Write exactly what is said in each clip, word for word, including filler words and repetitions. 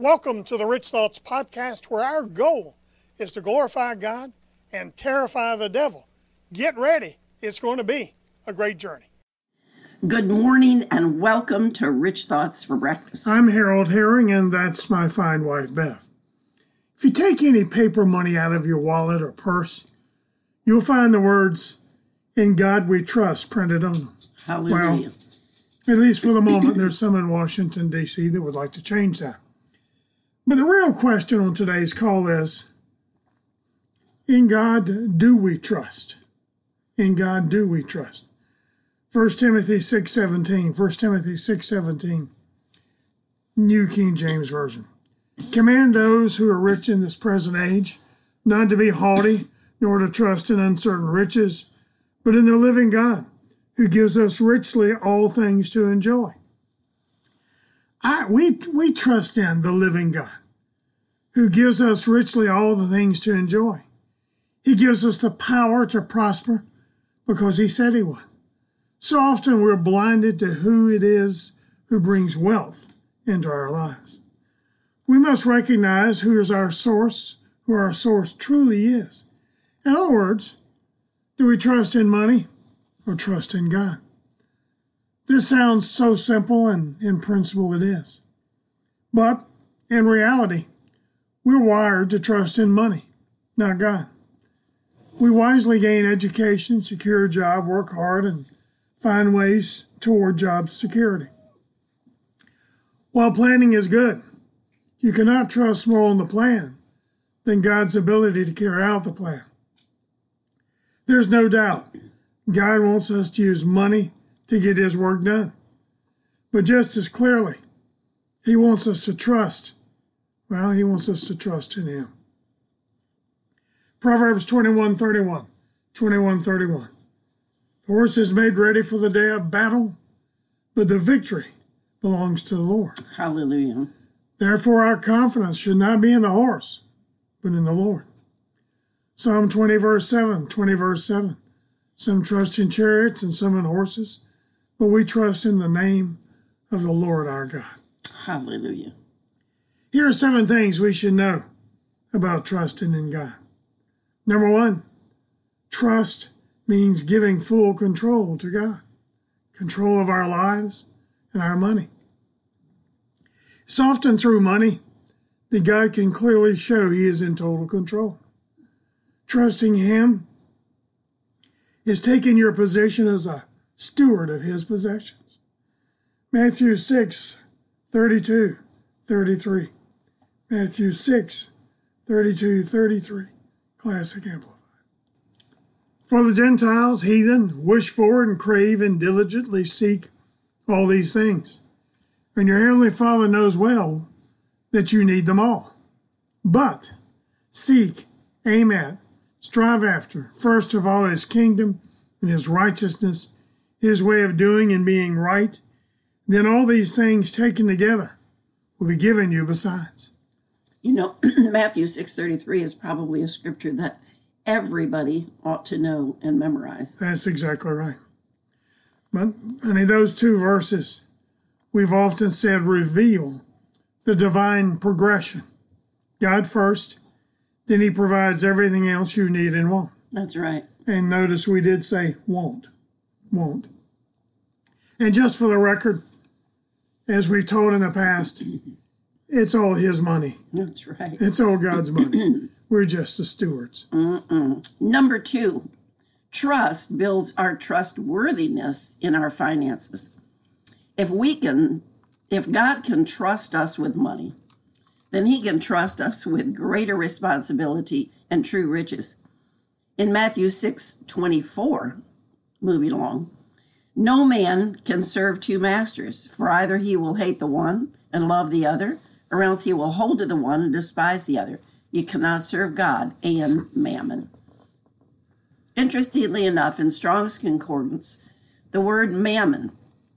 Welcome to the Rich Thoughts Podcast, where our goal is to glorify God and terrify the devil. Get ready. It's going to be a great journey. Good morning and welcome to Rich Thoughts for Breakfast. I'm Harold Herring, and that's my fine wife, Beth. If you take any paper money out of your wallet or purse, you'll find the words, "In God We Trust," printed on them. Hallelujah. Well, at least for the moment, there's some in Washington, D C that would like to change that. But the real question on today's call is, in God do we trust? In God do we trust? First Timothy six seventeen, First Timothy six seventeen, New King James Version. Command those who are rich in this present age not to be haughty, nor to trust in uncertain riches, but in the living God, who gives us richly all things to enjoy. I, we, we trust in the living God, who gives us richly all the things to enjoy. He gives us the power to prosper because he said he would. So often we're blinded to who it is who brings wealth into our lives. We must recognize who is our source, who our source truly is. In other words, do we trust in money or trust in God? This sounds so simple, and in principle it is. But in reality, we're wired to trust in money, not God. We wisely gain education, secure a job, work hard, and find ways toward job security. While planning is good, you cannot trust more on the plan than God's ability to carry out the plan. There's no doubt God wants us to use money to get his work done. But just as clearly, he wants us to trust. Well, he wants us to trust in him. Proverbs twenty-one thirty-one, twenty-one thirty-one. The horse is made ready for the day of battle, but the victory belongs to the Lord. Hallelujah. Therefore, our confidence should not be in the horse, but in the Lord. Psalm twenty, verse seven, twenty, verse seven. Some trust in chariots and some in horses, but we trust in the name of the Lord our God. Hallelujah. Here are seven things we should know about trusting in God. Number one, trust means giving full control to God, control of our lives and our money. It's often through money that God can clearly show he is in total control. Trusting him is taking your position as a steward of his possessions. Matthew six, thirty-two, thirty-three. Matthew six, thirty-two, thirty-three. Classic Amplified. For the Gentiles, heathen, wish for and crave and diligently seek all these things. And your heavenly Father knows well that you need them all. But seek, aim at, strive after, first of all, his kingdom and his righteousness, his way of doing and being right. Then all these things taken together will be given you besides. You know, Matthew six thirty-three is probably a scripture that everybody ought to know and memorize. That's exactly right. But, honey, those two verses, we've often said, reveal the divine progression. God first, then he provides everything else you need and want. That's right. And notice we did say want, want. And just for the record, as we told in the past, it's all his money. That's right. It's all God's money. We're just the stewards. Mm-mm. Number two, trust builds our trustworthiness in our finances. If we can, if God can trust us with money, then he can trust us with greater responsibility and true riches. In Matthew six twenty-four, moving along, no man can serve two masters, for either he will hate the one and love the other, or else he will hold to the one and despise the other. You cannot serve God and mammon. Interestingly enough, in Strong's Concordance, the word mammon,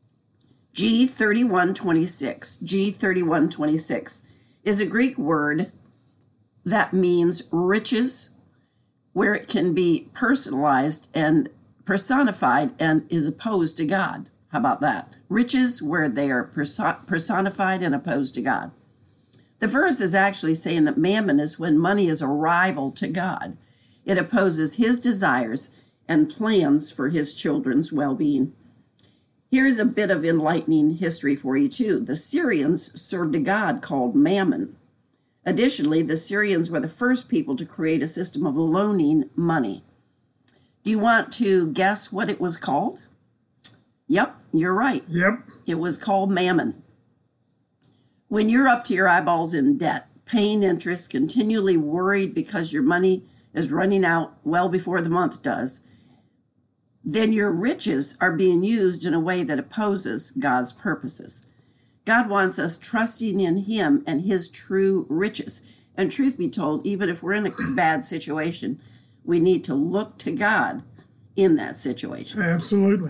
G thirty-one twenty-six, G thirty-one twenty-six, is a Greek word that means riches, where it can be personalized and personified and is opposed to God. How about that? Riches where they are perso- personified and opposed to God. The verse is actually saying that mammon is when money is a rival to God. It opposes his desires and plans for his children's well-being. Here's a bit of enlightening history for you, too. The Syrians served a god called Mammon. Additionally, the Syrians were the first people to create a system of loaning money. Do you want to guess what it was called? Yep, you're right. Yep. It was called Mammon. When you're up to your eyeballs in debt, paying interest, continually worried because your money is running out well before the month does, then your riches are being used in a way that opposes God's purposes. God wants us trusting in him and his true riches. And truth be told, even if we're in a bad situation, we need to look to God in that situation. Absolutely.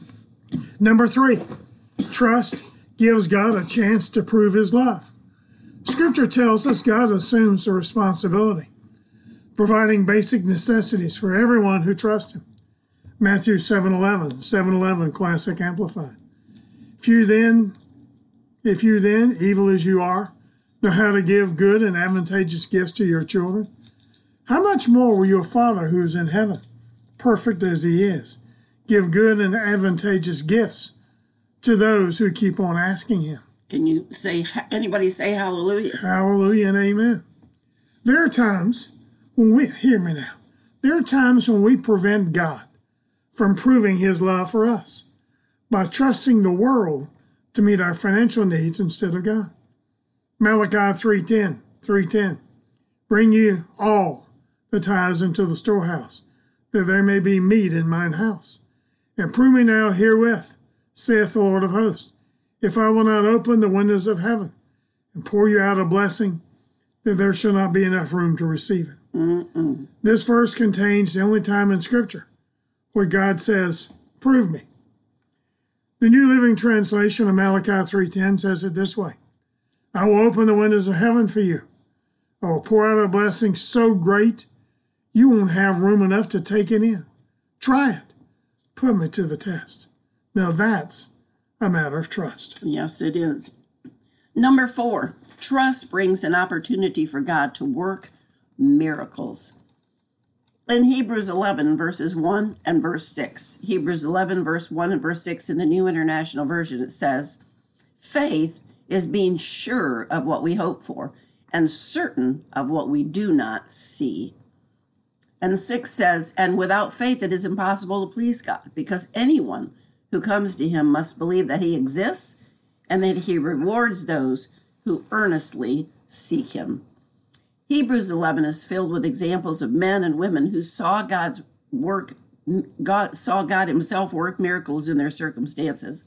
Number three, trust gives God a chance to prove his love. Scripture tells us God assumes the responsibility, providing basic necessities for everyone who trusts him. Matthew seven eleven, seven eleven, Classic Amplified. If you then, if you then, evil as you are, know how to give good and advantageous gifts to your children, how much more will your Father who is in heaven, perfect as he is, give good and advantageous gifts to those who keep on asking him? Can you say, anybody say hallelujah? Hallelujah and amen. There are times when we, hear me now, there are times when we prevent God from proving his love for us by trusting the world to meet our financial needs instead of God. Malachi three ten, three ten, bring you all the tithes into the storehouse, that there may be meat in mine house. And prove me now herewith, saith the Lord of hosts, if I will not open the windows of heaven and pour you out a blessing, that there shall not be enough room to receive it. Mm-mm. This verse contains the only time in Scripture where God says, prove me. The New Living Translation of Malachi three ten says it this way, I will open the windows of heaven for you. I will pour out a blessing so great you won't have room enough to take it in. Try it. Put me to the test. Now that's a matter of trust. Yes, it is. Number four, trust brings an opportunity for God to work miracles. In Hebrews eleven, verses one and verse six, Hebrews eleven, verse one and verse six in the New International Version, it says, faith is being sure of what we hope for and certain of what we do not see. And six says, and without faith it is impossible to please God, because anyone who comes to him must believe that he exists and that he rewards those who earnestly seek him. Hebrews eleven is filled with examples of men and women who saw God's work, God saw God himself work miracles in their circumstances.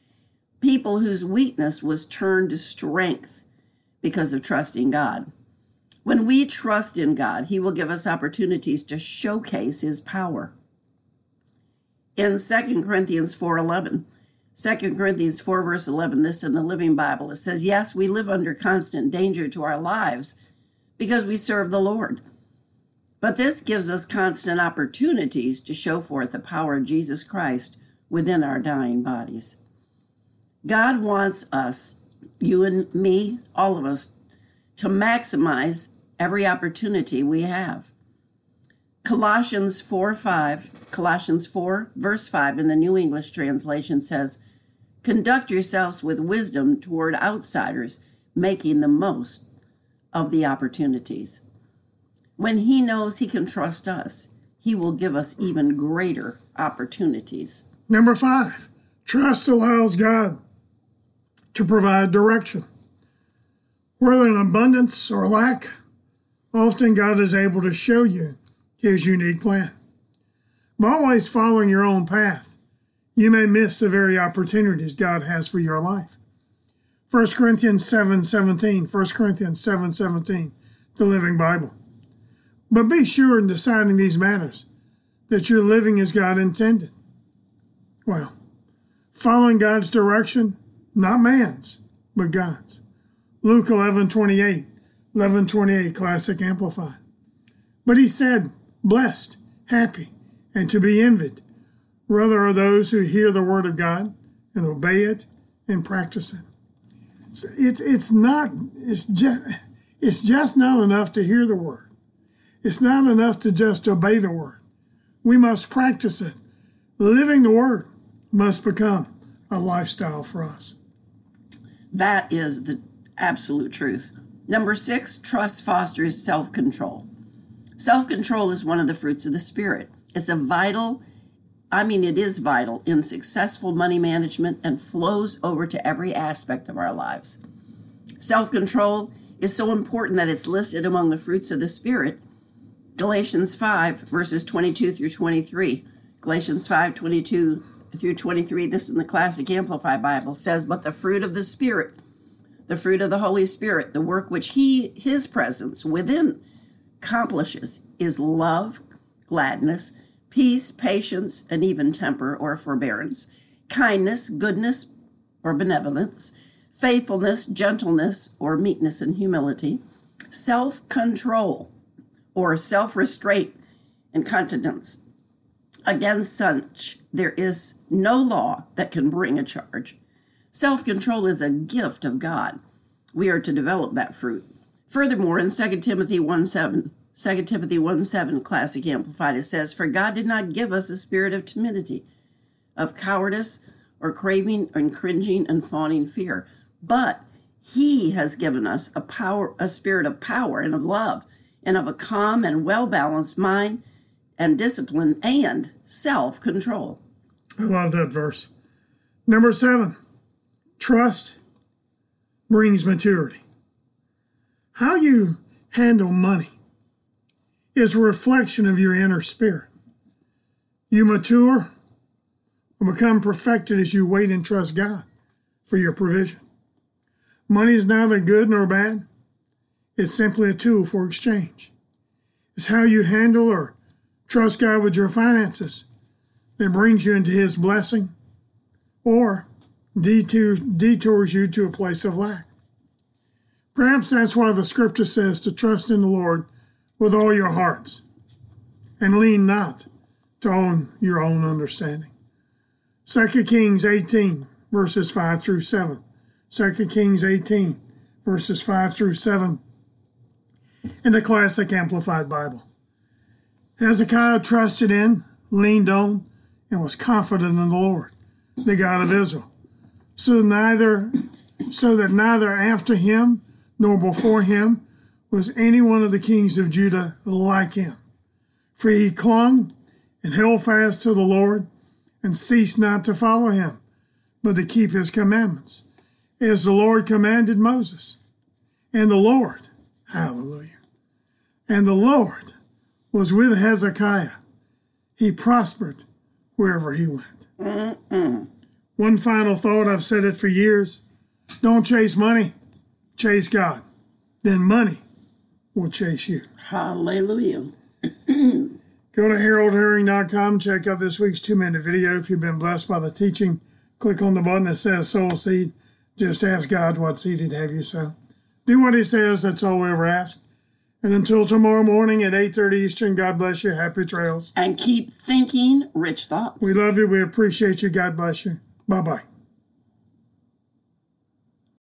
People whose weakness was turned to strength because of trusting God. When we trust in God, he will give us opportunities to showcase his power. In Second Corinthians four eleven, Second Corinthians four verse eleven, this in the Living Bible, it says, yes, we live under constant danger to our lives because we serve the Lord. But this gives us constant opportunities to show forth the power of Jesus Christ within our dying bodies. God wants us, you and me, all of us, to maximize every opportunity we have. Colossians four five, Colossians four verse five in the New English Translation says, conduct yourselves with wisdom toward outsiders, making the most of the opportunities. When he knows he can trust us, he will give us even greater opportunities. Number five, trust allows God to provide direction. Whether in abundance or lack, often God is able to show you his unique plan. By always following your own path, you may miss the very opportunities God has for your life. First Corinthians seven seventeen, First Corinthians seven seventeen, the Living Bible. But be sure in deciding these matters that you're living as God intended. Well, following God's direction, not man's, but God's. Luke eleven twenty-eight, eleven twenty-eight, Classic Amplified. But he said, blessed, happy, and to be envied, rather are those who hear the word of God and obey it and practice it. It's it's not it's just it's just not enough to hear the word. It's not enough to just obey the word. We must practice it. Living the word must become a lifestyle for us. That is the absolute truth. Number six, trust fosters self-control. Self-control is one of the fruits of the Spirit. It's a vital, I mean, it is vital in successful money management and flows over to every aspect of our lives. Self-control is so important that it's listed among the fruits of the Spirit. Galatians five, verses twenty-two through twenty-three. Galatians five, twenty-two through twenty-three, this in the Classic Amplified Bible, says, "But the fruit of the Spirit, the fruit of the Holy Spirit, the work which he, his presence within accomplishes, is love, gladness, peace, patience, and even temper or forbearance, kindness, goodness or benevolence, faithfulness, gentleness or meekness and humility, self-control or self-restraint and continence. Against such there is no law that can bring a charge." Self-control is a gift of God. We are to develop that fruit. Furthermore, in Second Timothy one seven, Second Timothy one seven, Classic Amplified, it says, "For God did not give us a spirit of timidity, of cowardice, or craving and cringing and fawning fear, but he has given us a power, a spirit of power and of love, and of a calm and well-balanced mind and discipline and self-control." I love that verse. Number seven, trust brings maturity. How you handle money is a reflection of your inner spirit. You mature or become perfected as you wait and trust God for your provision. Money is neither good nor bad. It's simply a tool for exchange. It's how you handle or trust God with your finances that brings you into his blessing or detours, detours you to a place of lack. Perhaps that's why the scripture says to trust in the Lord with all your hearts and lean not to own your own understanding. Second Kings eighteen, verses five through seven. Second Kings eighteen, verses five through seven in the Classic Amplified Bible. Hezekiah trusted in, leaned on, and was confident in the Lord, the God of Israel, so neither, so that neither after him nor before him was any one of the kings of Judah like him. For he clung and held fast to the Lord and ceased not to follow him, but to keep his commandments, as the Lord commanded Moses. And the Lord, hallelujah, and the Lord was with Hezekiah. He prospered wherever he went. Mm-mm. One final thought, I've said it for years. Don't chase money, chase God. Then money will chase you. Hallelujah. Go to harold herring dot com, check out this week's two-minute video. If you've been blessed by the teaching, click on the button that says sow a seed. Just ask God what seed he'd have you sow. Do what he says, that's all we ever ask. And until tomorrow morning at eight thirty Eastern, God bless you. Happy trails. And keep thinking rich thoughts. We love you. We appreciate you. God bless you. Bye-bye.